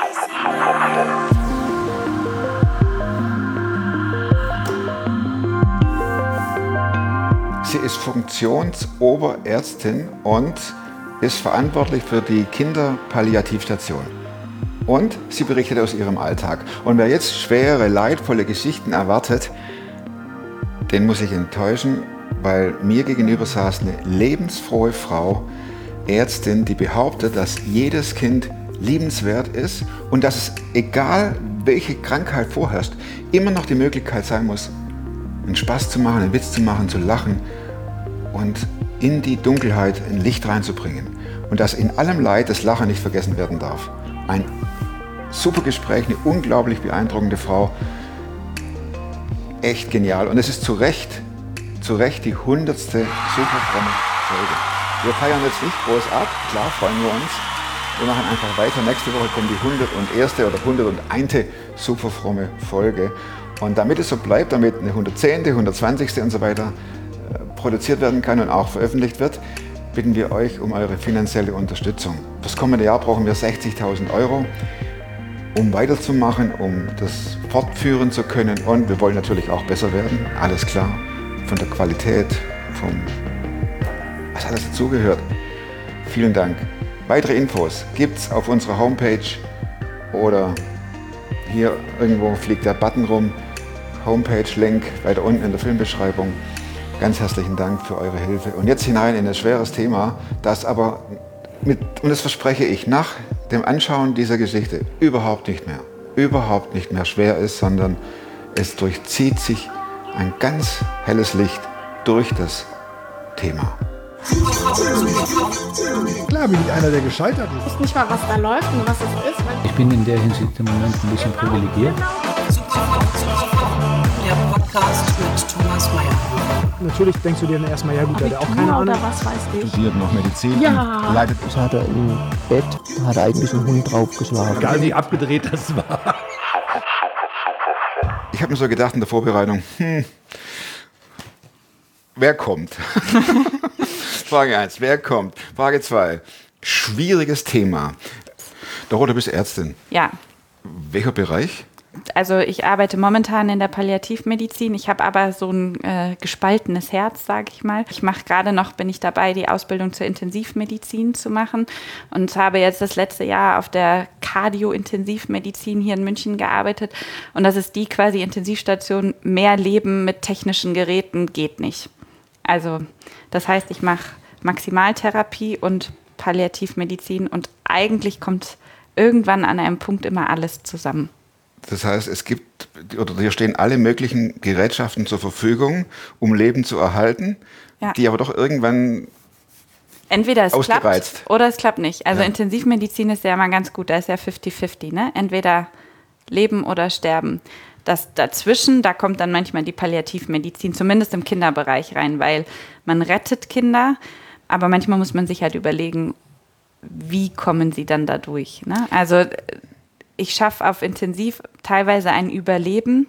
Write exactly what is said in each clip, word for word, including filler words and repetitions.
Sie ist Funktionsoberärztin und ist verantwortlich für die Kinderpalliativstation. Und sie berichtet aus ihrem Alltag. Und wer jetzt schwere, leidvolle Geschichten erwartet, den muss ich enttäuschen, weil mir gegenüber saß eine lebensfrohe Frau, Ärztin, die behauptet, dass jedes Kind liebenswert ist und dass es, egal welche Krankheit vorherrscht, immer noch die Möglichkeit sein muss, einen Spaß zu machen, einen Witz zu machen, zu lachen und in die Dunkelheit ein Licht reinzubringen. Und dass in allem Leid das Lachen nicht vergessen werden darf. Ein super Gespräch, eine unglaublich beeindruckende Frau. Echt genial. Und es ist zu Recht, zu Recht die hundertste superfromme Folge. Wir feiern jetzt nicht groß ab, klar freuen wir uns. Wir machen einfach weiter. Nächste Woche kommt die hunderterste oder hundertundeinste superfromme Folge. Und damit es so bleibt, damit eine hundertzehnte, hundertzwanzigste und so weiter äh, produziert werden kann und auch veröffentlicht wird, bitten wir euch um eure finanzielle Unterstützung. Fürs kommende Jahr brauchen wir sechzigtausend Euro, um weiterzumachen, um das fortführen zu können. Und wir wollen natürlich auch besser werden, alles klar, von der Qualität, vom was alles dazugehört. Vielen Dank. Weitere Infos gibt's auf unserer Homepage oder hier irgendwo fliegt der Button rum. Homepage-Link weiter unten in der Filmbeschreibung. Ganz herzlichen Dank für eure Hilfe. Und jetzt hinein in ein schweres Thema, das aber, mit, und das verspreche ich, nach dem Anschauen dieser Geschichte überhaupt nicht mehr, überhaupt nicht mehr schwer ist, sondern es durchzieht sich ein ganz helles Licht durch das Thema. Klar bin ich einer, der gescheitert ist. Ich weiß nicht mal, was da läuft und was es ist. Ich bin in der Hinsicht im Moment ein bisschen privilegiert. Der Podcast mit Thomas Mayer. Natürlich denkst du dir dann erstmal, ja gut, der hat auch keine Ahnung. Oder was weiß ich. Studiert noch Medizin, Ja. leidet. Das hat er im Bett, hat er eigentlich einen Hund draufgeschlagen. Egal wie abgedreht das war. Ich habe mir so gedacht in der Vorbereitung, hm, wer kommt? Frage eins, wer kommt? Frage zwei, schwieriges Thema. Doro, du bist Ärztin. Ja. Welcher Bereich? Also ich arbeite momentan in der Palliativmedizin. Ich habe aber so ein äh, gespaltenes Herz, sage ich mal. Ich mache gerade noch, bin ich dabei, die Ausbildung zur Intensivmedizin zu machen und habe jetzt das letzte Jahr auf der Cardio-Intensivmedizin hier in München gearbeitet. Und das ist die quasi Intensivstation, mehr Leben mit technischen Geräten geht nicht. Also das heißt, ich mache Maximaltherapie und Palliativmedizin und eigentlich kommt irgendwann an einem Punkt immer alles zusammen. Das heißt, es gibt, oder hier stehen alle möglichen Gerätschaften zur Verfügung, um Leben zu erhalten, Ja. die aber doch irgendwann Entweder es ausgereizt. klappt oder es klappt nicht. Also Ja. Intensivmedizin ist ja immer ganz gut, da ist ja fifty fifty, ne? Entweder leben oder sterben. Das dazwischen, da kommt dann manchmal die Palliativmedizin, zumindest im Kinderbereich rein, weil man rettet Kinder, aber manchmal muss man sich halt überlegen, wie kommen sie dann da durch, ne? Also ich schaffe auf Intensiv teilweise ein Überleben,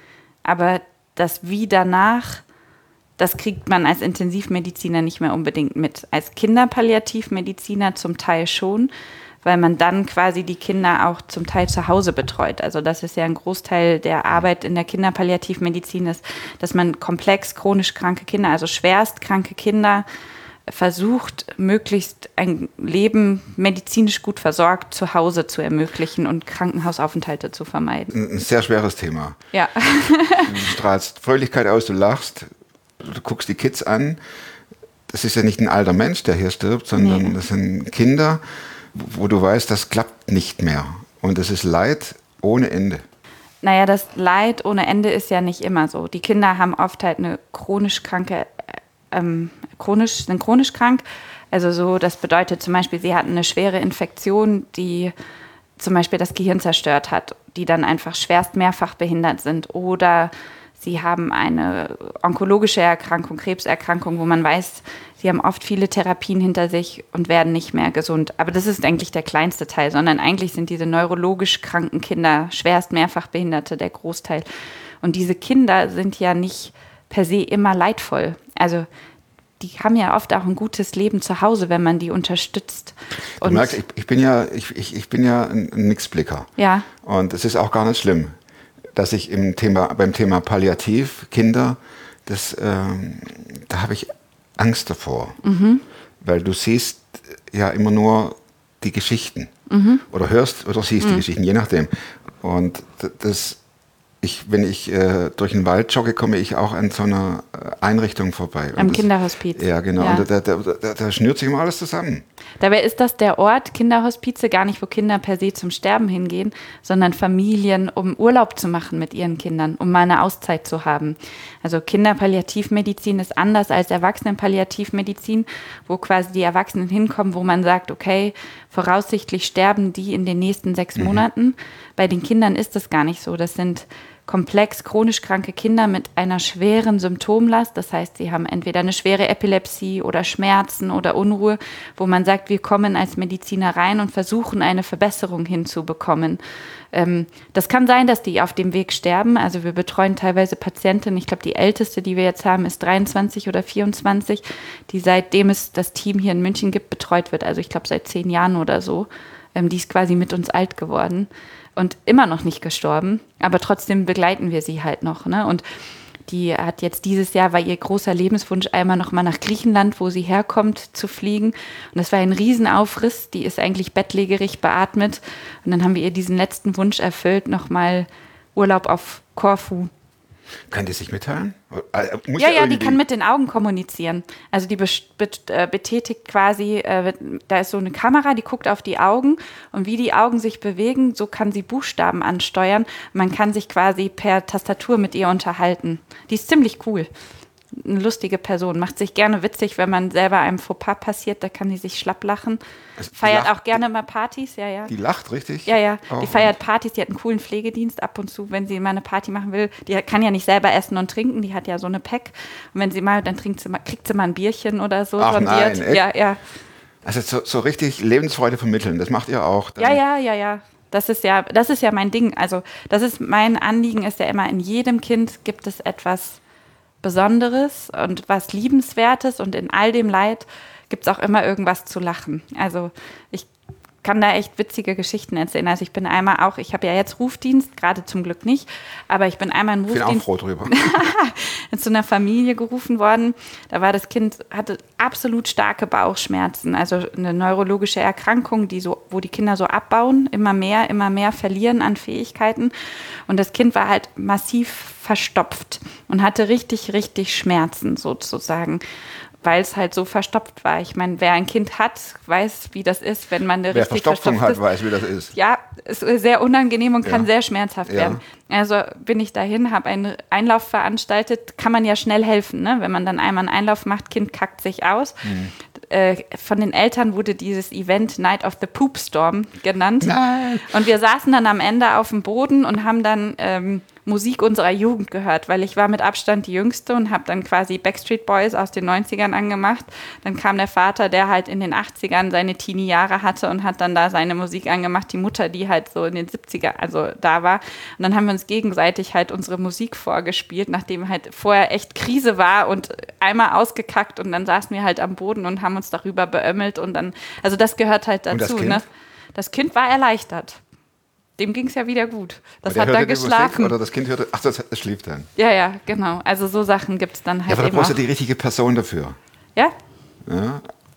aber das Wie danach, das kriegt man als Intensivmediziner nicht mehr unbedingt mit. Als Kinderpalliativmediziner zum Teil schon, weil man dann quasi die Kinder auch zum Teil zu Hause betreut. Also das ist ja ein Großteil der Arbeit in der Kinderpalliativmedizin ist, dass man komplex chronisch kranke Kinder, also schwerst kranke Kinder, versucht, möglichst ein Leben medizinisch gut versorgt zu Hause zu ermöglichen und Krankenhausaufenthalte zu vermeiden. Ein sehr schweres Thema. Ja. Du strahlst Fröhlichkeit aus, du lachst, du guckst die Kids an. Das ist ja nicht ein alter Mensch, der hier stirbt, sondern Nee. das sind Kinder, wo du weißt, das klappt nicht mehr. Und es ist Leid ohne Ende. Naja, das Leid ohne Ende ist ja nicht immer so. Die Kinder haben oft halt eine chronisch kranke, ähm, chronisch, sind chronisch krank. Also so, das bedeutet zum Beispiel, sie hatten eine schwere Infektion, die zum Beispiel das Gehirn zerstört hat, die dann einfach schwerst mehrfach behindert sind. Oder sie haben eine onkologische Erkrankung, Krebserkrankung, wo man weiß, sie haben oft viele Therapien hinter sich und werden nicht mehr gesund. Aber das ist eigentlich der kleinste Teil, sondern eigentlich sind diese neurologisch kranken Kinder, schwerst mehrfach Behinderte, der Großteil. Und diese Kinder sind ja nicht per se immer leidvoll. Also die haben ja oft auch ein gutes Leben zu Hause, wenn man die unterstützt. Du Und merkst, ich, ich bin ja, ich, ich, ich bin ja ein Nixblicker. ja, Und es ist auch gar nicht schlimm, dass ich im Thema, beim Thema Palliativ, Kinder, das, ähm, da habe ich Angst davor. Mhm. Weil du siehst ja immer nur die Geschichten. Mhm. Oder hörst oder siehst Mhm. die Geschichten, je nachdem. Und d- das, ich, wenn ich äh, durch den Wald jogge, komme ich auch an so einer äh, Einrichtung vorbei. Und am das, Kinderhospiz. Ja, genau. Ja. Und da, da, da, da, da schnürt sich immer alles zusammen. Dabei ist das der Ort, Kinderhospize, gar nicht, wo Kinder per se zum Sterben hingehen, sondern Familien, um Urlaub zu machen mit ihren Kindern, um mal eine Auszeit zu haben. Also Kinderpalliativmedizin ist anders als Erwachsenenpalliativmedizin, wo quasi die Erwachsenen hinkommen, wo man sagt, okay, voraussichtlich sterben die in den nächsten sechs Mhm. Monaten. Bei den Kindern ist das gar nicht so. Das sind komplex chronisch kranke Kinder mit einer schweren Symptomlast. Das heißt, sie haben entweder eine schwere Epilepsie oder Schmerzen oder Unruhe, wo man sagt, wir kommen als Mediziner rein und versuchen, eine Verbesserung hinzubekommen. Ähm, das kann sein, dass die auf dem Weg sterben. Also wir betreuen teilweise Patientinnen. Ich glaube, die älteste, die wir jetzt haben, ist dreiundzwanzig oder vierundzwanzig, die seitdem es das Team hier in München gibt, betreut wird. Also ich glaube, seit zehn Jahren oder so. Ähm, die ist quasi mit uns alt geworden. Und immer noch nicht gestorben, aber trotzdem begleiten wir sie halt noch. Ne? Und die hat jetzt dieses Jahr, war ihr großer Lebenswunsch, einmal noch mal nach Griechenland, wo sie herkommt, zu fliegen. Und das war ein Riesenaufriss. Die ist eigentlich bettlägerig beatmet. Und dann haben wir ihr diesen letzten Wunsch erfüllt, noch mal Urlaub auf Korfu. Kann die sich mitteilen? Äh, muss Ja, ja, die irgendwie- kann mit den Augen kommunizieren. Also die bes- bet- äh, betätigt quasi, äh, da ist so eine Kamera, die guckt auf die Augen und wie die Augen sich bewegen, so kann sie Buchstaben ansteuern. Man kann sich quasi per Tastatur mit ihr unterhalten. Die ist ziemlich cool. Eine lustige Person, macht sich gerne witzig, wenn man selber einem Fauxpas passiert, da kann die sich schlapp lachen. Also die Feiert lacht- auch gerne mal Partys, ja, ja. Die lacht richtig? Ja, ja, Auch. die feiert Partys, die hat einen coolen Pflegedienst ab und zu, wenn sie mal eine Party machen will. Die kann ja nicht selber essen und trinken, die hat ja so eine Pack. Und wenn sie mal, dann trinkt sie mal, kriegt sie mal ein Bierchen oder so Ach vom nein, Wirt. echt? Ja, ja. Also so, so richtig Lebensfreude vermitteln, das macht ihr auch. Dann- Ja, ja, ja, ja. Das ist ja, das ist ja mein Ding. Also, das ist mein Anliegen, ist ja immer, in jedem Kind gibt es etwas Besonderes und was Liebenswertes und in all dem Leid gibt es auch immer irgendwas zu lachen. Also ich kann da echt witzige Geschichten erzählen. Also ich bin einmal auch, ich habe ja jetzt Rufdienst, gerade zum Glück nicht, aber ich bin einmal in Ich bin auch Rufdienst froh drüber. zu einer Familie gerufen worden. Da war das Kind, hatte absolut starke Bauchschmerzen, also eine neurologische Erkrankung, die so, wo die Kinder so abbauen, immer mehr, immer mehr verlieren an Fähigkeiten. Und das Kind war halt massiv verstopft und hatte richtig, richtig Schmerzen sozusagen, weil es halt so verstopft war. Ich meine, wer ein Kind hat, weiß, wie das ist, wenn man eine Wer richtig Verstopfung verstopft hat, ist. weiß, wie das ist. Ja, es ist sehr unangenehm und kann Ja. sehr schmerzhaft Ja. werden. Also bin ich dahin, habe einen Einlauf veranstaltet, kann man ja schnell helfen, ne? Wenn man dann einmal einen Einlauf macht, Kind kackt sich aus. Mhm. Äh, von den Eltern wurde dieses Event Night of the Poop Storm genannt. Nein. Und wir saßen dann am Ende auf dem Boden und haben dann ähm, Musik unserer Jugend gehört, weil ich war mit Abstand die Jüngste und habe dann quasi Backstreet Boys aus den neunzigern angemacht. Dann kam der Vater, der halt in den achtzigern seine Teenie-Jahre hatte und hat dann da seine Musik angemacht. Die Mutter, die halt so in den siebzigern, also da war. Und dann haben wir uns gegenseitig halt unsere Musik vorgespielt, nachdem halt vorher echt Krise war und einmal ausgekackt und dann saßen wir halt am Boden und haben uns darüber beömmelt und dann, also das gehört halt Und das dazu. Kind? Ne? Das Kind war erleichtert. Dem ging es ja wieder gut. Das Der hat hörte dann die Musik geschlafen. Oder das Kind hörte, ach, das, das schlief dann. Ja, ja, genau. Also so Sachen gibt es dann Ja, halt aber da eben brauchst auch. du die richtige Person dafür. Ja, Ja?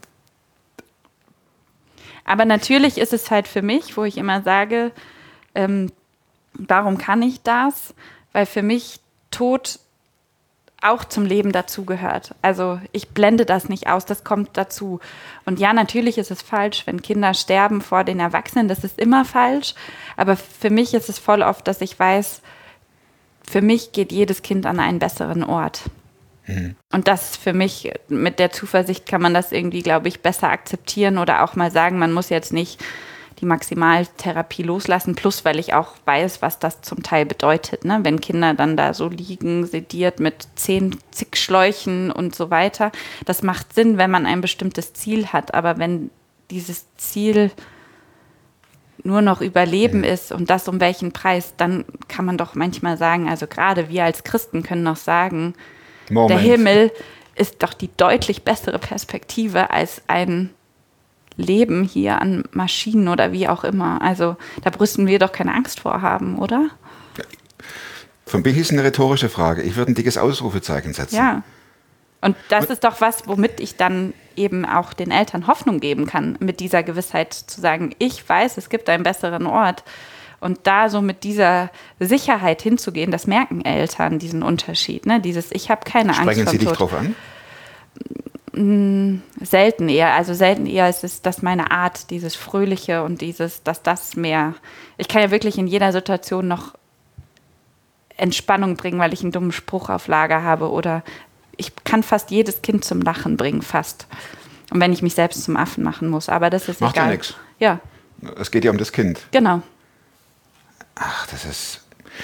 aber natürlich ist es halt für mich, wo ich immer sage, ähm, warum kann ich das? Weil für mich Tod auch zum Leben dazugehört. Also ich blende das nicht aus, das kommt dazu. Und ja, natürlich ist es falsch, wenn Kinder sterben vor den Erwachsenen, das ist immer falsch. Aber für mich ist es voll oft, dass ich weiß, für mich geht jedes Kind an einen besseren Ort. Und das für mich, mit der Zuversicht kann man das irgendwie, glaube ich, besser akzeptieren oder auch mal sagen, man muss jetzt nicht die Maximaltherapie loslassen, plus weil ich auch weiß, was das zum Teil bedeutet, ne? Wenn Kinder dann da so liegen, sediert mit zehn zig Schläuchen und so weiter. Das macht Sinn, wenn man ein bestimmtes Ziel hat, aber wenn dieses Ziel nur noch Überleben Mhm. ist und das um welchen Preis, dann kann man doch manchmal sagen, also gerade wir als Christen können noch sagen, Moment. der Himmel ist doch die deutlich bessere Perspektive als ein Leben hier an Maschinen oder wie auch immer. Also da müssen wir doch keine Angst vor haben, oder? Für mich ist es eine rhetorische Frage. Ich würde ein dickes Ausrufezeichen setzen. Ja. Und das ist doch was, womit ich dann eben auch den Eltern Hoffnung geben kann, mit dieser Gewissheit zu sagen, ich weiß, es gibt einen besseren Ort. Und da so mit dieser Sicherheit hinzugehen, das merken Eltern, diesen Unterschied. Ne? Dieses, ich habe keine Angst vor Sprechen Sie dich Tod. drauf an? Selten eher. Also selten eher ist es, dass meine Art, dieses Fröhliche und dieses, dass das mehr, ich kann ja wirklich in jeder Situation noch Entspannung bringen, weil ich einen dummen Spruch auf Lager habe oder ich kann fast jedes Kind zum Lachen bringen, fast. Und wenn ich mich selbst zum Affen machen muss, aber das ist Macht egal. ja nichts. Ja, Es geht ja um das Kind. genau. Ach, das ist...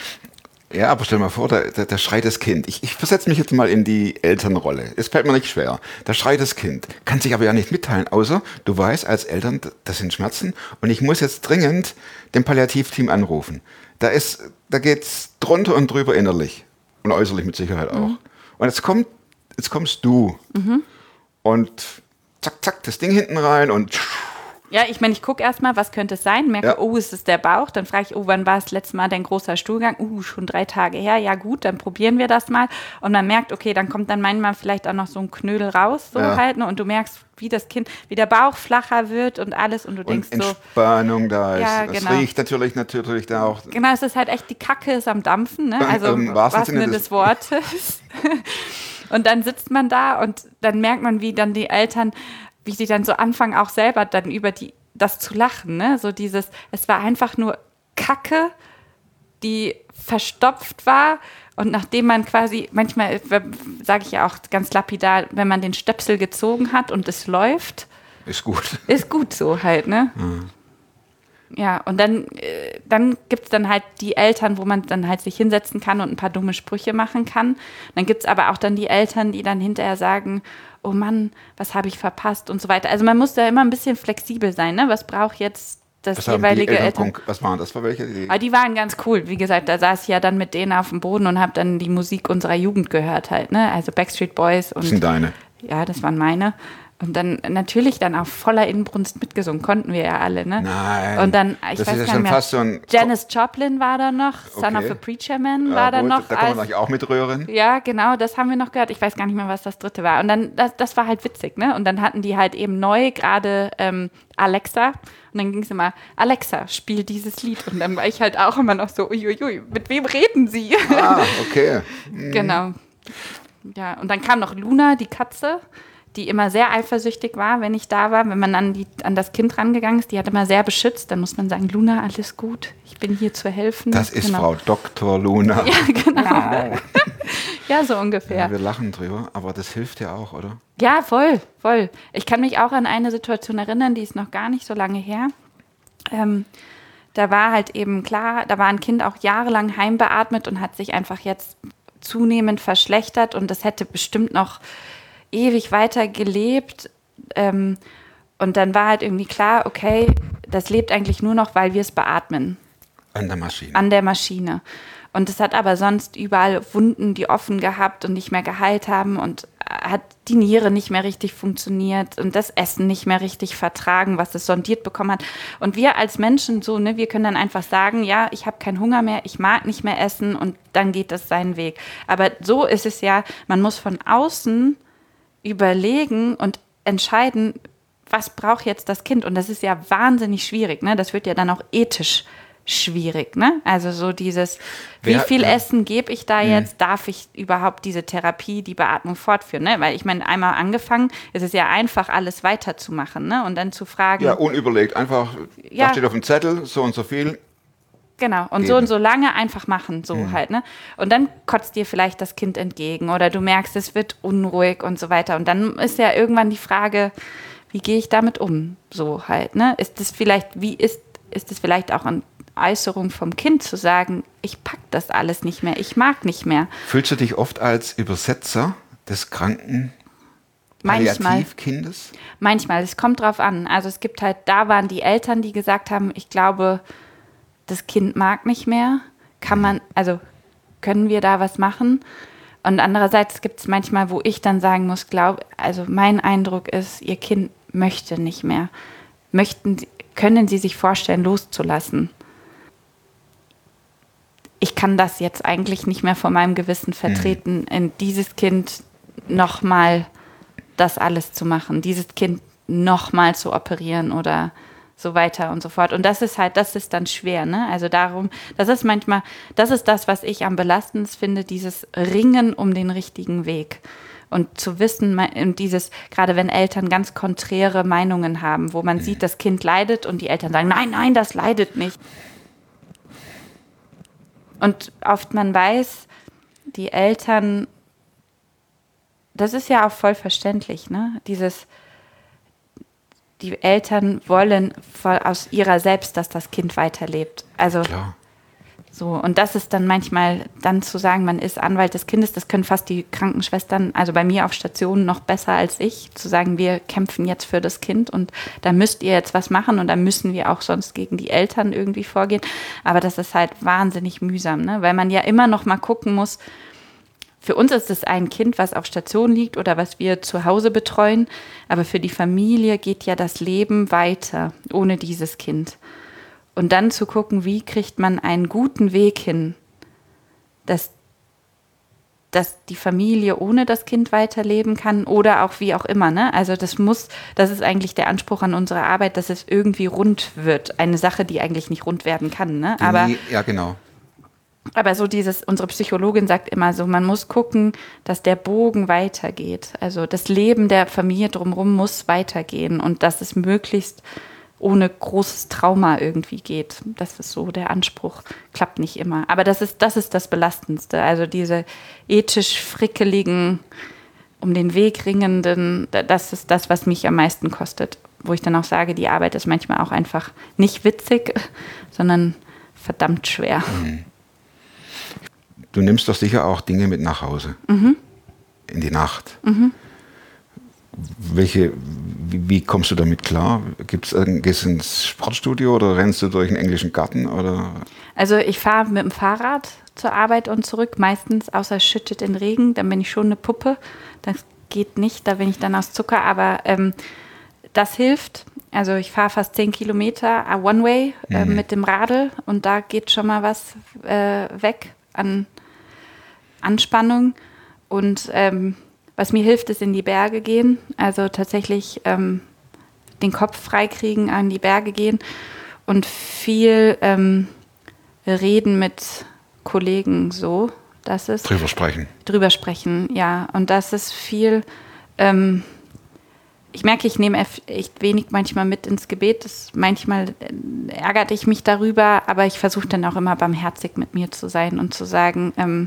Ja, aber stell dir mal vor, da, da, da schreit das Kind. Ich, ich versetze mich jetzt mal in die Elternrolle. Es fällt mir nicht schwer. Da schreit das Kind. Kann sich aber ja nicht mitteilen, außer du weißt als Eltern, das sind Schmerzen und ich muss jetzt dringend dem Palliativteam anrufen. Da ist, da geht's drunter und drüber innerlich und äußerlich mit Sicherheit auch. Mhm. Und jetzt kommt, jetzt kommst du mhm. und zack, zack, das Ding hinten rein und ja, ich meine, ich gucke erstmal, was könnte es sein, merke, ja. oh, ist es der Bauch, dann frage ich, oh, wann war es letztes Mal dein großer Stuhlgang? Uh, schon drei Tage her, ja gut, dann probieren wir das mal. Und man merkt, okay, dann kommt dann manchmal vielleicht auch noch so ein Knödel raus, so ja. halt, ne? Und du merkst, wie das Kind, wie der Bauch flacher wird und alles und du denkst und so. Entspannung da ist, ja, es genau. riecht natürlich, natürlich da auch. Genau, es ist halt echt, die Kacke ist am Dampfen, ne? Also im wahrsten Sinne des, des Wortes. Und dann sitzt man da und dann merkt man, wie dann die Eltern, wie sie dann so anfangen, auch selber dann über die das zu lachen, ne? So dieses, es war einfach nur Kacke, die verstopft war und nachdem man quasi, manchmal sage ich ja auch ganz lapidar, wenn man den Stöpsel gezogen hat und es läuft, ist gut. Ist gut so halt, ne? Mhm. Ja, und dann, dann gibt es dann halt die Eltern, wo man dann halt sich hinsetzen kann und ein paar dumme Sprüche machen kann. Dann gibt es aber auch dann die Eltern, die dann hinterher sagen, oh Mann, was habe ich verpasst und so weiter. Also man muss da immer ein bisschen flexibel sein, ne? Was braucht jetzt das was jeweilige Eltern? Eltern? Was waren das für welche? Die, aber die waren ganz cool. Wie gesagt, da saß ich ja dann mit denen auf dem Boden und habe dann die Musik unserer Jugend gehört halt, ne? Also Backstreet Boys. Und, das sind deine? Ja, das waren meine. Und dann natürlich dann auch voller Inbrunst mitgesungen, konnten wir ja alle, ne? Nein, und dann, ich das weiß ist ja gar schon nicht mehr, fast so ein... Janis Joplin war da noch, okay. Son of a Preacher Man war ja, da gut, noch. Da kann man als, auch mitrühren. Ja, genau, das haben wir noch gehört. Ich weiß gar nicht mehr, was das dritte war. Und dann, das, das war halt witzig, ne? Und dann hatten die halt eben neu gerade ähm, Alexa. Und dann ging es immer, Alexa, spiel dieses Lied. Und dann war ich halt auch immer noch so, uiuiui, mit wem reden sie? Ah, okay. Mhm. Genau. Ja, und dann kam noch Luna, die Katze, die immer sehr eifersüchtig war, wenn ich da war, wenn man an, die, an das Kind rangegangen ist. Die hat immer sehr beschützt. Dann muss man sagen, Luna, alles gut, ich bin hier zu helfen. Das ist genau. Frau Doktor Luna. Ja, genau. Ja, so ungefähr. Ja, wir lachen drüber, aber das hilft ja auch, oder? Ja, voll, voll. Ich kann mich auch an eine Situation erinnern, die ist noch gar nicht so lange her. Ähm, da war halt eben klar, da war ein Kind auch jahrelang heimbeatmet und hat sich einfach jetzt zunehmend verschlechtert und das hätte bestimmt noch ewig weiter gelebt. Ähm, und dann war halt irgendwie klar, okay, das lebt eigentlich nur noch, weil wir es beatmen. An der Maschine. An der Maschine. Und es hat aber sonst überall Wunden, die offen gehabt und nicht mehr geheilt haben und hat die Niere nicht mehr richtig funktioniert und das Essen nicht mehr richtig vertragen, was es sondiert bekommen hat. Und wir als Menschen so, ne, wir können dann einfach sagen, ja, ich habe keinen Hunger mehr, ich mag nicht mehr essen und dann geht das seinen Weg. Aber so ist es ja, man muss von außen überlegen und entscheiden, was braucht jetzt das Kind? Und das ist ja wahnsinnig schwierig, ne? Das wird ja dann auch ethisch schwierig, ne? Also so dieses, wie Wer, viel ja. Essen gebe ich da jetzt? Hm. Darf ich überhaupt diese Therapie, die Beatmung fortführen, ne? Weil ich meine, einmal angefangen, ist es ja einfach, alles weiterzumachen, ne? Und dann zu fragen. Ja, unüberlegt, einfach, ja. da steht auf dem Zettel, so und so viel. Genau, und geben. so und so lange einfach machen, so hm. halt, ne? Und dann kotzt dir vielleicht das Kind entgegen oder du merkst, es wird unruhig und so weiter. Und dann ist ja irgendwann die Frage, wie gehe ich damit um? So halt, ne? Ist das vielleicht, wie ist, ist es vielleicht auch eine Äußerung vom Kind zu sagen, ich pack das alles nicht mehr, ich mag nicht mehr. Fühlst du dich oft als Übersetzer des kranken Palliativkindes? Manchmal, es kommt drauf an. Also es gibt halt, da waren die Eltern, die gesagt haben, ich glaube, das Kind mag nicht mehr. Kann man, also können wir da was machen? Und andererseits gibt es manchmal, wo ich dann sagen muss, glaub, also mein Eindruck ist, ihr Kind möchte nicht mehr. Möchten, können Sie sich vorstellen, loszulassen? Ich kann das jetzt eigentlich nicht mehr vor meinem Gewissen vertreten, in dieses Kind nochmal das alles zu machen, dieses Kind nochmal zu operieren oder so weiter und so fort. Und das ist halt, das ist dann schwer, ne? Also darum, das ist manchmal, das ist das, was ich am belastendsten finde, dieses Ringen um den richtigen Weg. Und zu wissen, und dieses, gerade wenn Eltern ganz konträre Meinungen haben, wo man sieht, das Kind leidet und die Eltern sagen, nein, nein, das leidet nicht. Und oft man weiß, die Eltern, das ist ja auch voll verständlich, ne? Dieses, die Eltern wollen voll aus ihrer selbst, dass das Kind weiterlebt. Also Klar. so, und das ist dann manchmal, dann zu sagen, man ist Anwalt des Kindes, das können fast die Krankenschwestern, also bei mir auf Stationen noch besser als ich, zu sagen, wir kämpfen jetzt für das Kind und da müsst ihr jetzt was machen und da müssen wir auch sonst gegen die Eltern irgendwie vorgehen. Aber das ist halt wahnsinnig mühsam, ne? Weil man ja immer noch mal gucken muss, für uns ist es ein Kind, was auf Station liegt oder was wir zu Hause betreuen, aber für die Familie geht ja das Leben weiter ohne dieses Kind. Und dann zu gucken, wie kriegt man einen guten Weg hin, dass, dass die Familie ohne das Kind weiterleben kann oder auch wie auch immer, ne? Also das muss, das ist eigentlich der Anspruch an unsere Arbeit, dass es irgendwie rund wird. Eine Sache, die eigentlich nicht rund werden kann, ne? Die Aber nie, ja, genau. Aber so dieses, unsere Psychologin sagt immer so, man muss gucken, dass der Bogen weitergeht. Also das Leben der Familie drumherum muss weitergehen und dass es möglichst ohne großes Trauma irgendwie geht. Das ist so der Anspruch. Klappt nicht immer. Aber das ist, das ist das Belastendste. Also diese ethisch frickeligen, um den Weg ringenden, das ist das, was mich am meisten kostet. Wo ich dann auch sage, die Arbeit ist manchmal auch einfach nicht witzig, sondern verdammt schwer. Mhm. Du nimmst doch sicher auch Dinge mit nach Hause, Mhm. in die Nacht. Mhm. Welche, wie, wie kommst du damit klar? Gibt's, gehst du ins Sportstudio oder rennst du durch einen englischen Garten? Oder? Also ich fahre mit dem Fahrrad zur Arbeit und zurück, meistens, außer es schüttet den Regen, dann bin ich schon eine Puppe. Das geht nicht, da bin ich dann aus Zucker, aber ähm, das hilft. Also ich fahre fast zehn Kilometer uh, One-Way äh, Mhm. mit dem Radl und da geht schon mal was äh, weg an Anspannung. Und ähm, was mir hilft, ist in die Berge gehen. Also tatsächlich ähm, den Kopf freikriegen, an die Berge gehen und viel ähm, reden mit Kollegen so. Das ist Drüber sprechen. drüber sprechen, ja. Und das ist viel, ähm, ich merke, ich nehme echt wenig manchmal mit ins Gebet. Das, manchmal äh, ärgert ich mich darüber, aber ich versuche dann auch immer barmherzig mit mir zu sein und zu sagen, ähm,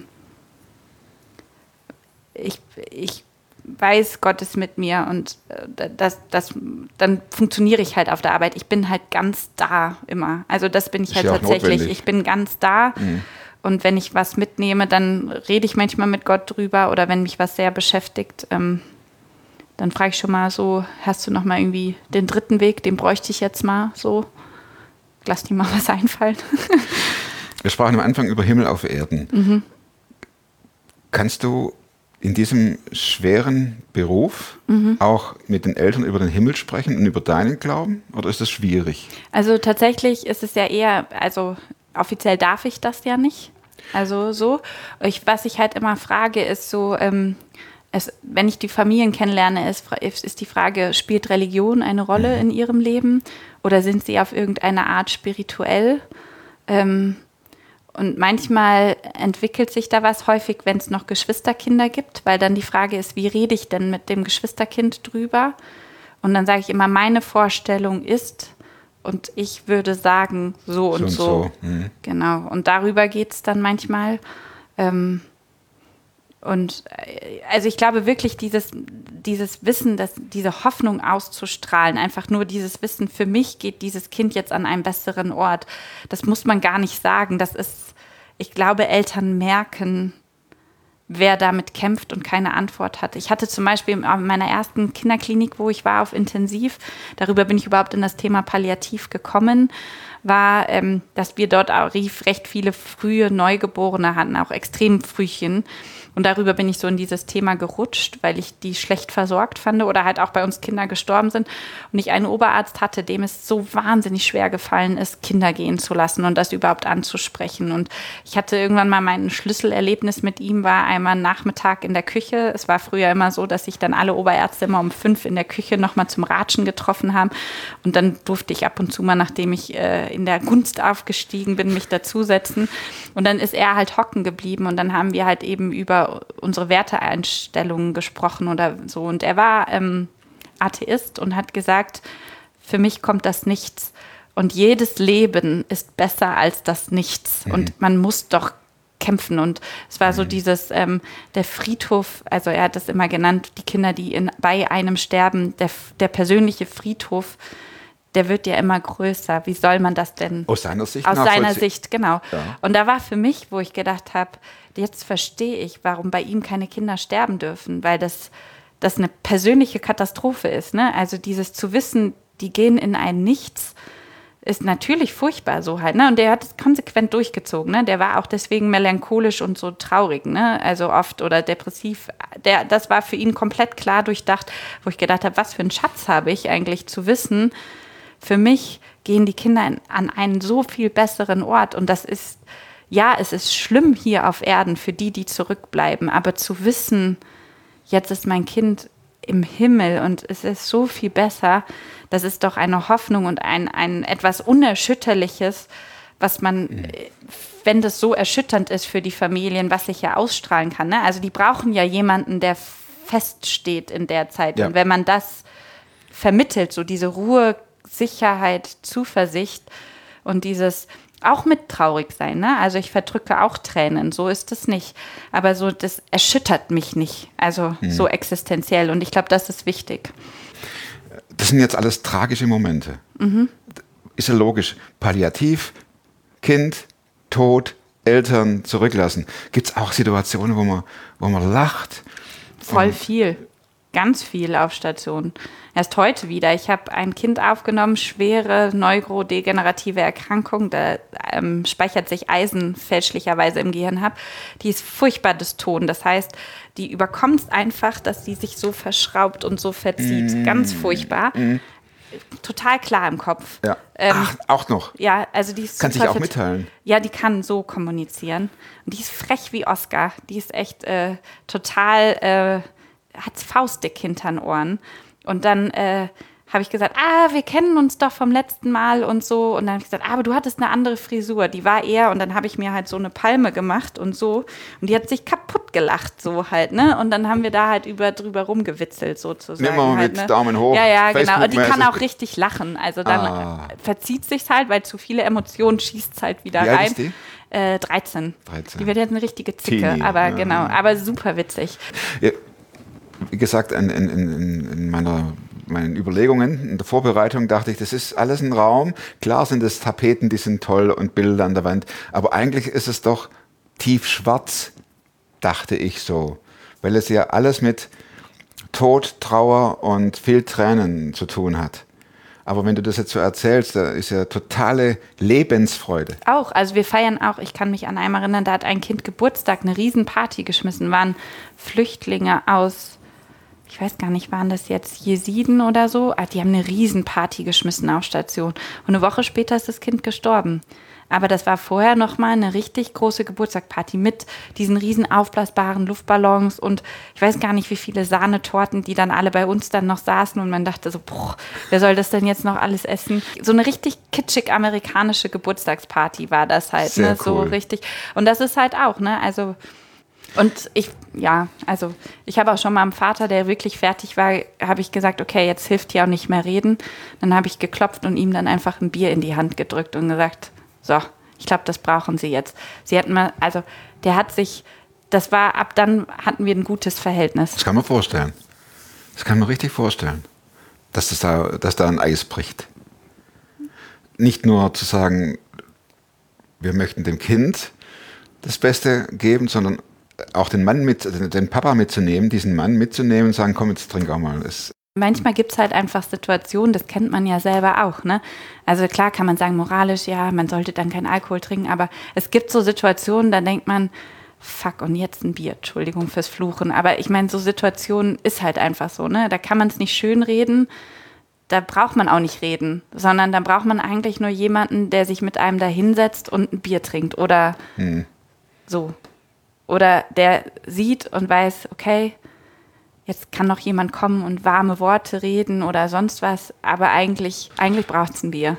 ich, ich weiß, Gott ist mit mir und äh, das, das, dann funktioniere ich halt auf der Arbeit. Ich bin halt ganz da immer. Also das bin ich Ist halt ja auch tatsächlich. notwendig. Ich bin ganz da. Mhm. Und wenn ich was mitnehme, dann rede ich manchmal mit Gott drüber oder wenn mich was sehr beschäftigt, ähm, dann frage ich schon mal so, hast du noch mal irgendwie den dritten Weg, den bräuchte ich jetzt mal so. Lass dir mal was einfallen. Wir sprachen am Anfang über Himmel auf Erden. Mhm. Kannst du in diesem schweren Beruf Mhm. auch mit den Eltern über den Himmel sprechen und über deinen Glauben? Oder ist das schwierig? Also tatsächlich ist es ja eher, also offiziell darf ich das ja nicht. Also so. Ich, was ich halt immer frage, ist so, ähm, es, wenn ich die Familien kennenlerne, ist, ist die Frage, spielt Religion eine Rolle in ihrem Leben oder sind sie auf irgendeine Art spirituell? Ähm, und manchmal entwickelt sich da was, häufig, wenn es noch Geschwisterkinder gibt, weil dann die Frage ist, wie rede ich denn mit dem Geschwisterkind drüber? Und dann sage ich immer, meine Vorstellung ist, und ich würde sagen, so und so. so. Mhm. Genau. Und darüber geht es dann manchmal. Ähm, und äh, also ich glaube wirklich, dieses, dieses Wissen, dass, diese Hoffnung auszustrahlen, einfach nur dieses Wissen, für mich geht dieses Kind jetzt an einen besseren Ort. Das muss man gar nicht sagen. Das ist, ich glaube, Eltern merken, wer damit kämpft und keine Antwort hat. Ich hatte zum Beispiel in meiner ersten Kinderklinik, wo ich war auf Intensiv, darüber bin ich überhaupt in das Thema Palliativ gekommen, war, ähm, dass wir dort auch recht viele frühe Neugeborene hatten, auch Extremfrühchen. Und darüber bin ich so in dieses Thema gerutscht, weil ich die schlecht versorgt fand oder halt auch bei uns Kinder gestorben sind. Und ich einen Oberarzt hatte, dem es so wahnsinnig schwer gefallen ist, Kinder gehen zu lassen und das überhaupt anzusprechen. Und ich hatte irgendwann mal mein Schlüsselerlebnis mit ihm, war einmal Nachmittag in der Küche. Es war früher immer so, dass sich dann alle Oberärzte immer um fünf in der Küche nochmal zum Ratschen getroffen haben. Und dann durfte ich ab und zu mal, nachdem ich äh, in der Gunst aufgestiegen bin, mich dazusetzen. Und dann ist er halt hocken geblieben und dann haben wir halt eben über unsere Werteeinstellungen gesprochen oder so. Und er war ähm, Atheist und hat gesagt, für mich kommt das Nichts. Und jedes Leben ist besser als das Nichts. Mhm. Und man muss doch kämpfen. Und es war so dieses, ähm, der Friedhof, also er hat das immer genannt, die Kinder, die in, bei einem sterben, der, der persönliche Friedhof, der wird ja immer größer. Wie soll man das denn? Aus seiner Sicht? Aus seiner Sicht, genau. Ja. Und da war für mich, wo ich gedacht habe, jetzt verstehe ich, warum bei ihm keine Kinder sterben dürfen, weil das, das eine persönliche Katastrophe ist. Ne? Also dieses zu wissen, die gehen in ein Nichts, ist natürlich furchtbar so halt. Ne? Und der hat es konsequent durchgezogen. Ne? Der war auch deswegen melancholisch und so traurig, ne? Also oft oder depressiv. Der, das war für ihn komplett klar durchdacht, wo ich gedacht habe, was für einen Schatz habe ich eigentlich zu wissen, für mich gehen die Kinder in, an einen so viel besseren Ort. Und das ist, ja, es ist schlimm hier auf Erden für die, die zurückbleiben. Aber zu wissen, jetzt ist mein Kind im Himmel und es ist so viel besser, das ist doch eine Hoffnung und ein, ein etwas Unerschütterliches, was man, mhm. wenn das so erschütternd ist für die Familien, was sich ja ausstrahlen kann. Ne? Also die brauchen ja jemanden, der feststeht in der Zeit. Ja. Und wenn man das vermittelt, so diese Ruhe, Sicherheit, Zuversicht und dieses auch mit traurig sein, ne? Also ich verdrücke auch Tränen, so ist es nicht. Aber so, das erschüttert mich nicht, also mhm. so existenziell. Und ich glaube, das ist wichtig. Das sind jetzt alles tragische Momente. Mhm. Ist ja logisch. Palliativ, Kind, Tod, Eltern zurücklassen. Gibt es auch Situationen, wo man, wo man lacht? Voll viel. Ganz viel auf Station. Erst heute wieder. Ich habe ein Kind aufgenommen, schwere neurodegenerative Erkrankung. Da ähm, speichert sich Eisen fälschlicherweise im Gehirn ab. Die ist furchtbar dystonen. Das heißt, die überkommt es einfach, dass sie sich so verschraubt und so verzieht. Mm. Ganz furchtbar. Mm. Total klar im Kopf. Ja. Ähm, Ach, auch noch? Ja, also die ist kann sich auch mitteilen? Ja, die kann so kommunizieren. Und die ist frech wie Oscar. Die ist echt äh, total... Äh, hat faustdick hinter den Ohren. Und dann äh, habe ich gesagt, ah, wir kennen uns doch vom letzten Mal und so. Und dann habe ich gesagt, aber du hattest eine andere Frisur. Die war eher, und dann habe ich mir halt so eine Palme gemacht und so. Und die hat sich kaputt gelacht, so halt, ne? Und dann haben wir da halt über, drüber rumgewitzelt, sozusagen. Nimm mal halt, mit ne? Daumen hoch. Ja, ja, Facebook genau. Und die kann mäßig. auch richtig lachen. Also dann ah. verzieht sich's halt, weil zu viele Emotionen schießt es halt wieder Wie rein. alt ist die? Äh, dreizehn. dreizehn. Die wird jetzt eine richtige Zicke, Teenie, aber ja. genau, aber super witzig. Ja. Wie gesagt, in, in, in, in meiner, meinen Überlegungen, in der Vorbereitung dachte ich, das ist alles ein Raum. Klar sind es Tapeten, die sind toll und Bilder an der Wand, aber eigentlich ist es doch tiefschwarz, dachte ich so. Weil es ja alles mit Tod, Trauer und viel Tränen zu tun hat. Aber wenn du das jetzt so erzählst, da ist ja totale Lebensfreude. Auch, also wir feiern auch, ich kann mich an einmal erinnern, da hat ein Kind Geburtstag, eine Riesenparty geschmissen, waren Flüchtlinge aus, ich weiß gar nicht, waren das jetzt Jesiden oder so? Ah, die haben eine Riesenparty geschmissen auf Station. Und eine Woche später ist das Kind gestorben. Aber das war vorher nochmal eine richtig große Geburtstagsparty mit diesen riesen aufblasbaren Luftballons und ich weiß gar nicht, wie viele Sahnetorten, die dann alle bei uns dann noch saßen und man dachte so, boah, wer soll das denn jetzt noch alles essen? So eine richtig kitschig amerikanische Geburtstagsparty war das halt, Sehr ne? So cool. richtig. Und das ist halt auch, ne? Also und ich, ja, also ich habe auch schon mal am Vater, der wirklich fertig war, habe ich gesagt, okay, jetzt hilft hier auch nicht mehr reden. Dann habe ich geklopft und ihm dann einfach ein Bier in die Hand gedrückt und gesagt, so, ich glaube, das brauchen Sie jetzt. Sie hatten mal, also der hat sich, das war, ab dann hatten wir ein gutes Verhältnis. Das kann man vorstellen. Das kann man richtig vorstellen, dass, das da, dass da ein Eis bricht. Nicht nur zu sagen, wir möchten dem Kind das Beste geben, sondern auch den Mann mit, den Papa mitzunehmen, diesen Mann mitzunehmen und sagen, komm, jetzt trink auch mal. Das Manchmal gibt es halt einfach Situationen, das kennt man ja selber auch, ne? Also klar kann man sagen, moralisch, ja, man sollte dann keinen Alkohol trinken, aber es gibt so Situationen, da denkt man, fuck, und jetzt ein Bier, Entschuldigung fürs Fluchen. Aber ich meine, so Situationen ist halt einfach so, ne? Da kann man es nicht schönreden, da braucht man auch nicht reden, sondern da braucht man eigentlich nur jemanden, der sich mit einem da hinsetzt und ein Bier trinkt oder hm. so. Oder der sieht und weiß, okay, jetzt kann noch jemand kommen und warme Worte reden oder sonst was, aber eigentlich, eigentlich braucht es ein Bier.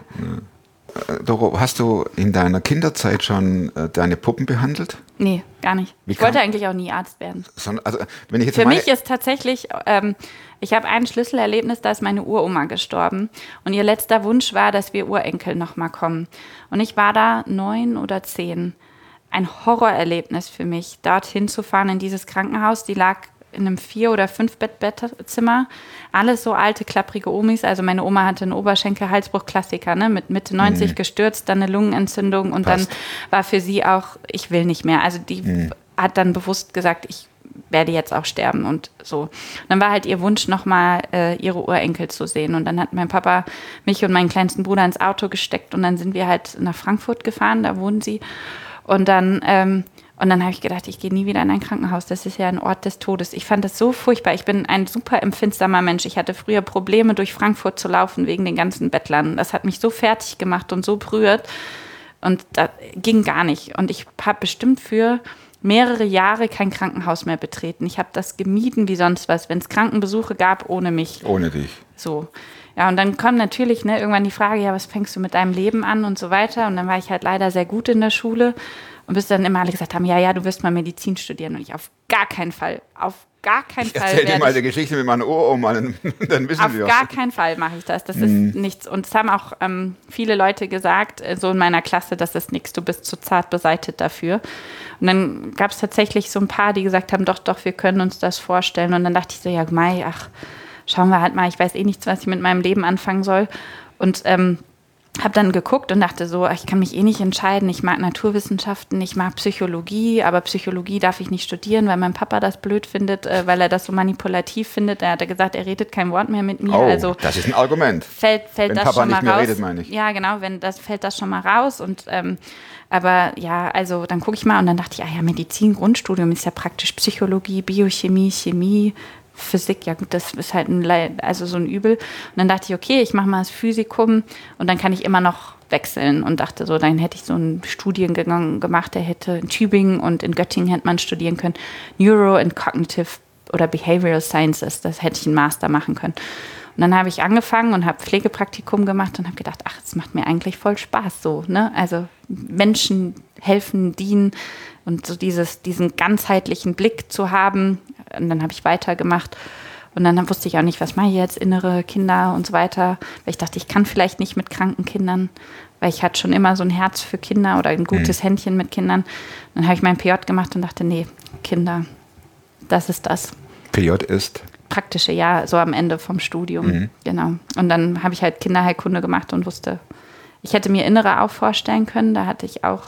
Ja. Doro, hast du in deiner Kinderzeit schon äh, deine Puppen behandelt? Nee, gar nicht. Wie ich wollte kam- eigentlich auch nie Arzt werden. Son- also, wenn ich jetzt Für meine- mich ist tatsächlich, ähm, ich habe ein Schlüsselerlebnis, da ist meine Uroma gestorben. Und ihr letzter Wunsch war, dass wir Urenkel nochmal kommen. Und ich war da neun oder zehn. Ein Horrorerlebnis für mich, dorthin zu fahren in dieses Krankenhaus. Die lag in einem Vier- oder Fünf-Bett-Bettzimmer. Alles so alte, klapprige Omis. Also meine Oma hatte einen Oberschenkel-Halsbruch, Klassiker, ne? Mit Mitte neunzig mhm. gestürzt, dann eine Lungenentzündung und Passt. Dann war für sie auch, ich will nicht mehr. Also die mhm. hat dann bewusst gesagt, ich werde jetzt auch sterben und so. Und dann war halt ihr Wunsch, nochmal äh, ihre Urenkel zu sehen. Und dann hat mein Papa mich und meinen kleinsten Bruder ins Auto gesteckt und dann sind wir halt nach Frankfurt gefahren, da wohnen sie. Und dann, ähm, und dann habe ich gedacht, ich gehe nie wieder in ein Krankenhaus. Das ist ja ein Ort des Todes. Ich fand das so furchtbar. Ich bin ein super empfindsamer Mensch. Ich hatte früher Probleme, durch Frankfurt zu laufen wegen den ganzen Bettlern. Das hat mich so fertig gemacht und so berührt. Und das ging gar nicht. Und ich habe bestimmt für mehrere Jahre kein Krankenhaus mehr betreten. Ich habe das gemieden wie sonst was, wenn es Krankenbesuche gab, ohne mich. Ohne dich. So. Ja, und dann kommt natürlich ne, irgendwann die Frage, ja, was fängst du mit deinem Leben an und so weiter. Und dann war ich halt leider sehr gut in der Schule. Und bis dann immer alle gesagt haben, ja, ja, du wirst mal Medizin studieren. Und ich auf gar keinen Fall, auf gar keinen ich Fall. Erzähl dir mal die Geschichte mit meiner Uroma, dann, dann wissen auf wir. Auf gar keinen Fall mache ich das. Das mhm. ist nichts. Und es haben auch ähm, viele Leute gesagt, so in meiner Klasse, das ist nichts, du bist zu zart beseitet dafür. Und dann gab es tatsächlich so ein paar, die gesagt haben, doch, doch, wir können uns das vorstellen. Und dann dachte ich so, ja, Mai, ach, schauen wir halt mal, ich weiß eh nichts, was ich mit meinem Leben anfangen soll. Und ähm, habe dann geguckt und dachte so, ich kann mich eh nicht entscheiden. Ich mag Naturwissenschaften, ich mag Psychologie, aber Psychologie darf ich nicht studieren, weil mein Papa das blöd findet, äh, weil er das so manipulativ findet. Er hat gesagt, er redet kein Wort mehr mit mir. Oh, also das ist ein Argument. Fällt, fällt wenn das Papa schon mal nicht mehr raus. redet, meine ich. Ja, genau, wenn das fällt das schon mal raus. Und ähm, aber ja, also dann gucke ich mal und dann dachte ich, ah ja, Medizin, Grundstudium ist ja praktisch Psychologie, Biochemie, Chemie, Physik, ja gut, das ist halt ein, Le- also so ein Übel. Und dann dachte ich, okay, ich mache mal das Physikum und dann kann ich immer noch wechseln und dachte so, dann hätte ich so einen Studiengang gemacht, der hätte in Tübingen und in Göttingen hätte man studieren können, Neuro and Cognitive oder Behavioral Sciences, das hätte ich einen Master machen können. Und dann habe ich angefangen und habe Pflegepraktikum gemacht und habe gedacht, ach, es macht mir eigentlich voll Spaß so, ne? Also Menschen helfen, dienen und so dieses, diesen ganzheitlichen Blick zu haben. Und dann habe ich weitergemacht. Und dann wusste ich auch nicht, was mache ich jetzt, innere Kinder und so weiter. Weil ich dachte, ich kann vielleicht nicht mit kranken Kindern, weil ich hatte schon immer so ein Herz für Kinder oder ein gutes mhm. Händchen mit Kindern. Dann habe ich mein P J gemacht und dachte, nee, Kinder, das ist das. P J ist? Praktische, ja, so am Ende vom Studium, mhm. genau. Und dann habe ich halt Kinderheilkunde gemacht und wusste, ich hätte mir Innere auch vorstellen können, da hatte ich auch,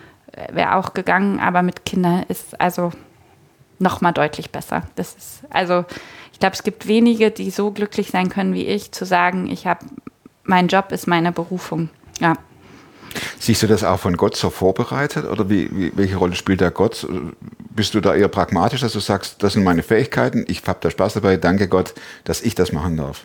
wäre auch gegangen, aber mit Kindern ist also noch mal deutlich besser. Das ist, also ich glaube, es gibt wenige, die so glücklich sein können wie ich, zu sagen, ich habe, mein Job ist meine Berufung, ja. Siehst du das auch von Gott so vorbereitet oder wie, wie, welche Rolle spielt da Gott? Bist du da eher pragmatisch, dass du sagst, das sind meine Fähigkeiten, ich habe da Spaß dabei, danke Gott, dass ich das machen darf?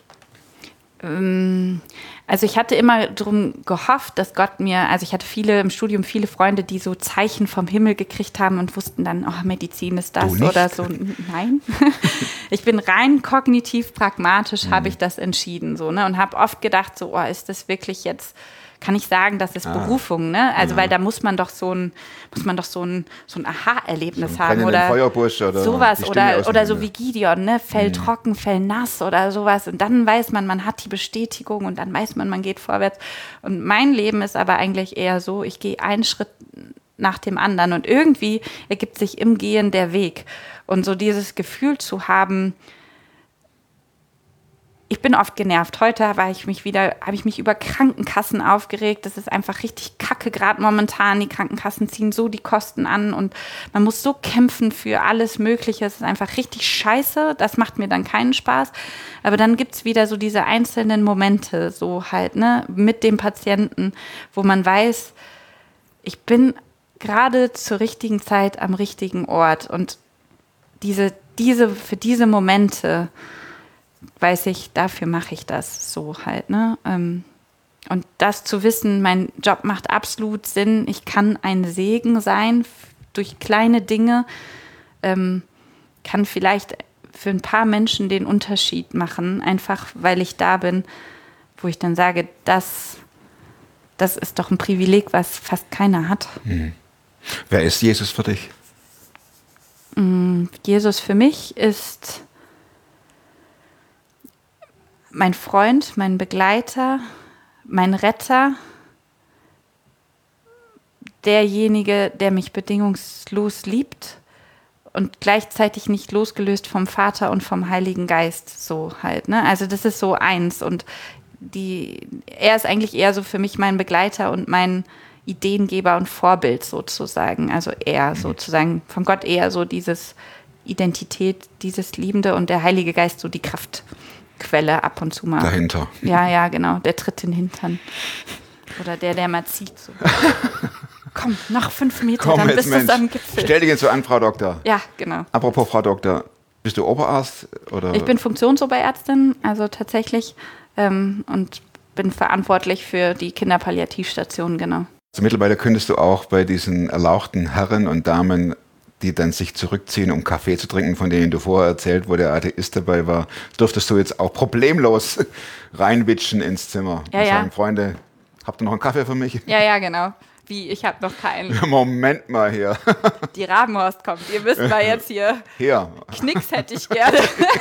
Also ich hatte immer darum gehofft, dass Gott mir, also ich hatte viele im Studium, viele Freunde, die so Zeichen vom Himmel gekriegt haben und wussten dann, oh, Medizin ist das oder so. Nein, ich bin rein kognitiv pragmatisch, mhm. habe ich das entschieden so, ne? Und habe oft gedacht, so, oh, ist das wirklich jetzt, kann ich sagen, das ist ah, Berufung, ne? Also ja. weil da muss man doch so ein, muss man doch so ein, so ein Aha-Erlebnis so haben oder Feuerbusch oder sowas oder oder so wie Gideon, ne? Fell mhm. trocken, Fell nass oder sowas und dann weiß man, man hat die Bestätigung und dann weiß man, man geht vorwärts. Und mein Leben ist aber eigentlich eher so, ich gehe einen Schritt nach dem anderen und irgendwie ergibt sich im Gehen der Weg und so dieses Gefühl zu haben. Ich bin oft genervt. Heute war ich mich wieder, habe ich mich über Krankenkassen aufgeregt. Das ist einfach richtig kacke gerade momentan. Die Krankenkassen ziehen so die Kosten an und man muss so kämpfen für alles Mögliche. Es ist einfach richtig scheiße. Das macht mir dann keinen Spaß. Aber dann gibt's wieder so diese einzelnen Momente, so halt, ne, mit dem Patienten, wo man weiß, ich bin gerade zur richtigen Zeit am richtigen Ort. Und diese, diese, für diese Momente weiß ich, dafür mache ich das so halt, ne? Ähm, und das zu wissen, mein Job macht absolut Sinn, ich kann ein Segen sein f- durch kleine Dinge, ähm, kann vielleicht für ein paar Menschen den Unterschied machen, einfach weil ich da bin, wo ich dann sage, das, das ist doch ein Privileg, was fast keiner hat. Hm. Wer ist Jesus für dich? Jesus für mich ist mein Freund, mein Begleiter, mein Retter, derjenige, der mich bedingungslos liebt und gleichzeitig nicht losgelöst vom Vater und vom Heiligen Geist, so halt, ne? Also das ist so eins und die, er ist eigentlich eher so für mich mein Begleiter und mein Ideengeber und Vorbild sozusagen, also er sozusagen, von Gott eher so dieses Identität, dieses Liebende und der Heilige Geist so die Kraftquelle ab und zu mal. Dahinter. Ja, ja, genau, der tritt in den Hintern. Oder der, der mal zieht. So. Komm, noch fünf Meter, Komm dann jetzt, bist Mensch. du am Gipfel. Stell dich jetzt so an, Frau Doktor. Ja, genau. Apropos Frau Doktor, bist du Oberarzt? Oder? Ich bin Funktionsoberärztin, also tatsächlich, ähm, und bin verantwortlich für die Kinderpalliativstation, genau. Also mittlerweile könntest du auch bei diesen erlauchten Herren und Damen, die dann sich zurückziehen, um Kaffee zu trinken, von denen du vorher erzählt, wo der Atheist dabei war, dürftest du jetzt auch problemlos reinwitschen ins Zimmer Ja, und ja. sagen, Freunde, habt ihr noch einen Kaffee für mich? Ja, ja, genau. Wie, ich habe noch keinen. Moment mal hier. Die Rabenhorst kommt. Ihr wisst mal jetzt hier, Hier, Knicks hätte ich gerne.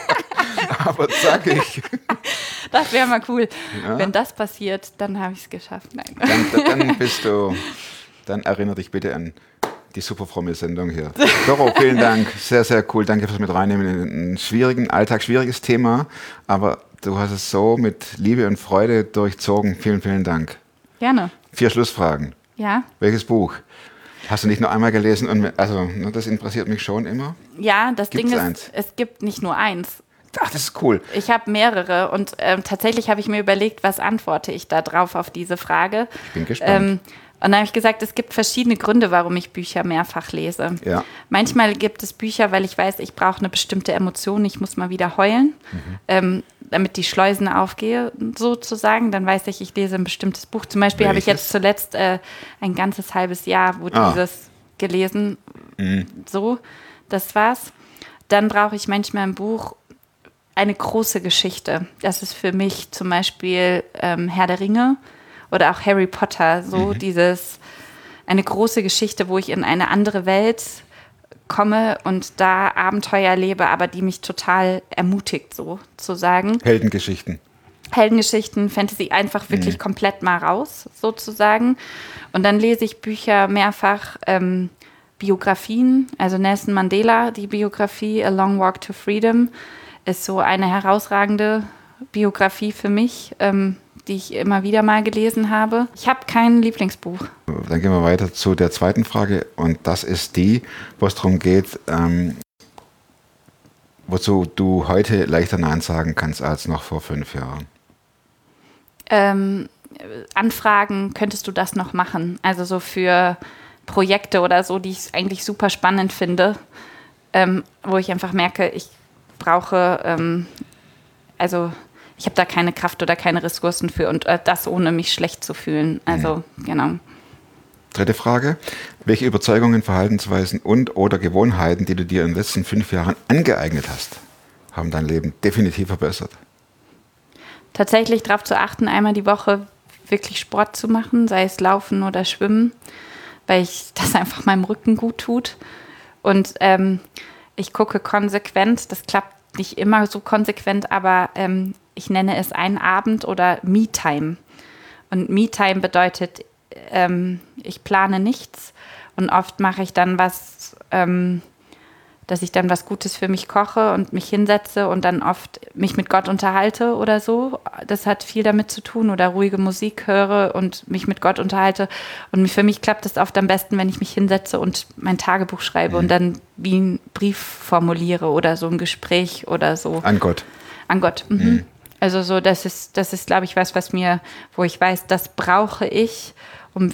aber zackig. Das wäre mal cool. Ja. Wenn das passiert, dann habe ich es geschafft. Nein. Dann, dann bist du, dann erinnere dich bitte an die super fromme Sendung hier. Doro, vielen Dank. Sehr, sehr cool. Danke fürs mit reinnehmen in ein schwierigen Alltag, schwieriges Thema, aber du hast es so mit Liebe und Freude durchzogen. Vielen, vielen Dank. Gerne. Vier Schlussfragen. Ja. Welches Buch? Hast du nicht nur einmal gelesen? Und also, ne, das interessiert mich schon immer. Ja, das Gibt's Ding ist, eins? es gibt nicht nur eins. Ach, das ist cool. Ich habe mehrere und ähm, tatsächlich habe ich mir überlegt, was antworte ich da drauf auf diese Frage. Ich bin gespannt. Ähm, und dann habe ich gesagt, es gibt verschiedene Gründe, warum ich Bücher mehrfach lese. Ja. Manchmal gibt es Bücher, weil ich weiß, ich brauche eine bestimmte Emotion, ich muss mal wieder heulen, Mhm. ähm, damit die Schleusen aufgehe, sozusagen. Dann weiß ich, ich lese ein bestimmtes Buch. Zum Beispiel habe ich Welches? jetzt zuletzt äh, ein ganzes halbes Jahr, wo Ah. dieses gelesen, Mhm. so, das war's. Dann brauche ich manchmal ein Buch, eine große Geschichte. Das ist für mich zum Beispiel ähm, Herr der Ringe oder auch Harry Potter. So Mhm. dieses, eine große Geschichte, wo ich in eine andere Welt komme und da Abenteuer erlebe, aber die mich total ermutigt, so zu sagen. Heldengeschichten. Heldengeschichten, Fantasy einfach wirklich komplett mal raus, sozusagen. Und dann lese ich Bücher mehrfach, ähm, Biografien, also Nelson Mandela, die Biografie A Long Walk to Freedom, ist so eine herausragende Biografie für mich, ähm, die ich immer wieder mal gelesen habe. Ich habe kein Lieblingsbuch. Dann gehen wir weiter zu der zweiten Frage und das ist die, wo es darum geht, ähm, wozu du heute leichter Nein sagen kannst als noch vor fünf Jahren. Ähm, Anfragen, könntest du das noch machen? Also so für Projekte oder so, die ich eigentlich super spannend finde, ähm, wo ich einfach merke, ich brauche, ähm, also ich habe da keine Kraft oder keine Ressourcen für und äh, das ohne mich schlecht zu fühlen. Also genau. Dritte Frage. Welche Überzeugungen, Verhaltensweisen und oder Gewohnheiten, die du dir in den letzten fünf Jahren angeeignet hast, haben dein Leben definitiv verbessert? Tatsächlich darauf zu achten, einmal die Woche wirklich Sport zu machen, sei es Laufen oder Schwimmen, weil ich das einfach meinem Rücken gut tut. Und ähm, ich gucke konsequent, das klappt nicht immer so konsequent, aber ähm, ich nenne es einen Abend oder Me-Time. Und Me-Time bedeutet, ähm, ich plane nichts und oft mache ich dann was, ähm, dass ich dann was Gutes für mich koche und mich hinsetze und dann oft mich mit Gott unterhalte oder so. Das hat viel damit zu tun oder ruhige Musik höre und mich mit Gott unterhalte. Und für mich klappt es oft am besten, wenn ich mich hinsetze und mein Tagebuch schreibe mhm. und dann wie einen Brief formuliere oder so ein Gespräch oder so. An Gott. An Gott. Mhm. Mhm. Also so, das ist, das ist, glaube ich, was, was mir, wo ich weiß, das brauche ich, um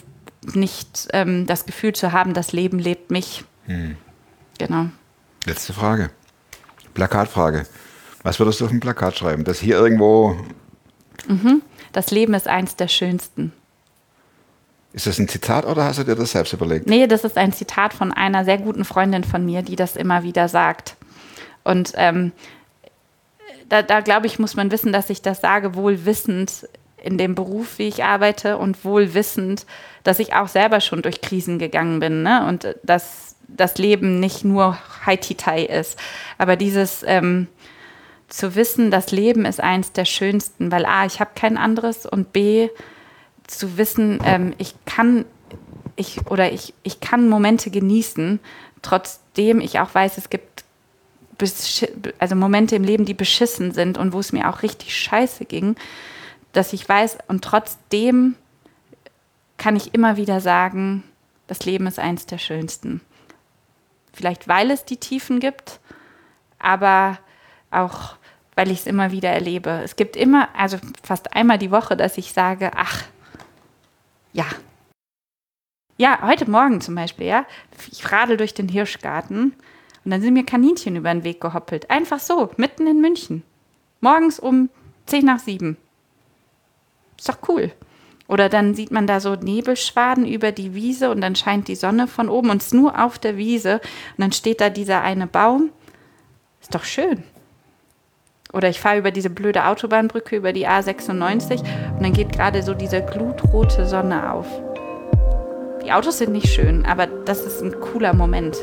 nicht ähm, das Gefühl zu haben, das Leben lebt mich. Hm. Genau. Letzte Frage. Plakatfrage. Was würdest du auf dem Plakat schreiben? Das hier irgendwo... Mhm. Das Leben ist eins der schönsten. Ist das ein Zitat oder hast du dir das selbst überlegt? Nee, das ist ein Zitat von einer sehr guten Freundin von mir, die das immer wieder sagt. Und ähm, da, da glaube ich, muss man wissen, dass ich das sage, wohl wissend in dem Beruf, wie ich arbeite und wohl wissend, dass ich auch selber schon durch Krisen gegangen bin, ne? Und dass das Leben nicht nur Hai-Ti-Tai ist. Aber dieses ähm, zu wissen, das Leben ist eins der schönsten, weil A, ich habe kein anderes und B, zu wissen, ähm, ich kann ich oder ich, ich kann Momente genießen, trotzdem ich auch weiß, es gibt also Momente im Leben, die beschissen sind und wo es mir auch richtig scheiße ging, dass ich weiß und trotzdem kann ich immer wieder sagen, das Leben ist eins der schönsten. Vielleicht, weil es die Tiefen gibt, aber auch, weil ich es immer wieder erlebe. Es gibt immer, also fast einmal die Woche, dass ich sage, ach, ja. Ja, heute Morgen zum Beispiel, ja. Ich radel durch den Hirschgarten und dann sind mir Kaninchen über den Weg gehoppelt. Einfach so, mitten in München. Morgens um zehn nach sieben. Ist doch cool. Oder dann sieht man da so Nebelschwaden über die Wiese und dann scheint die Sonne von oben und es ist nur auf der Wiese und dann steht da dieser eine Baum. Ist doch schön. Oder ich fahre über diese blöde Autobahnbrücke, über die A sechsundneunzig und dann geht gerade so diese glutrote Sonne auf. Die Autos sind nicht schön, aber das ist ein cooler Moment.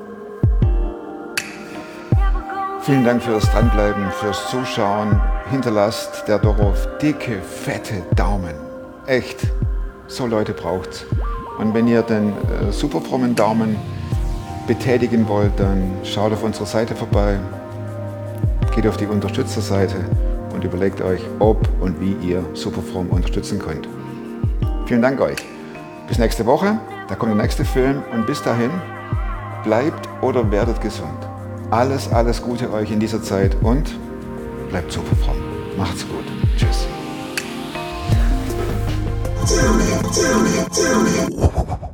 Vielen Dank fürs Dranbleiben, fürs Zuschauen. Hinterlasst der Doro dicke, fette Daumen. Echt, so Leute braucht's. Und wenn ihr den äh, super frommen Daumen betätigen wollt, dann schaut auf unserer Seite vorbei. Geht auf die Unterstützerseite und überlegt euch, ob und wie ihr Superfrom unterstützen könnt. Vielen Dank euch. Bis nächste Woche, da kommt der nächste Film und bis dahin, bleibt oder werdet gesund. Alles, alles Gute euch in dieser Zeit und bleibt superfrom. Macht's gut. Tschüss.